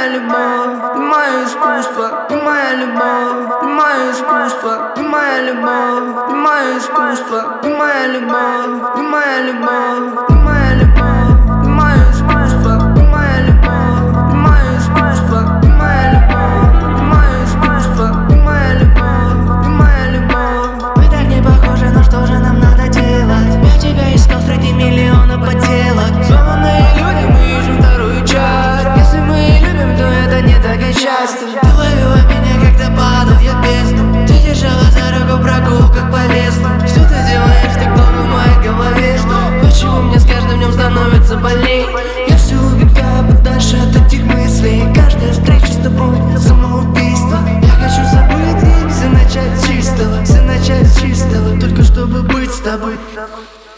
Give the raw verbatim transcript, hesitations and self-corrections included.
моя любовь, ты мое искусство, ты моя любовь, ты мое искусство, ты моя любовь, ты мое искусство, ты моя любовь, ты моя любовь, ты моя любовь, ты мое искусство, ты моя любовь, ты мое искусство, ты моя любовь, ты мое искусство, ты моя любовь, ты моя любовь. Мы так не похожи, но что же нам надо делать? Я тебя искал среди миллиона подделок. Сломанные люди, мы ищем вторую часть. Если мы и любим, то это не так и часто. Ты ловила меня, когда падал я в бездну. Ты держала за руку прогулках по лесу. Что ты делаешь так долго в моей голове? Что? Почему мне с каждым днем становится больней? Я все убегаю подальше от этих мыслей. Каждая встреча с тобой — самоубийство. Я хочу забыть и все начать с чистого, все начать с чистого, только чтобы быть с тобой.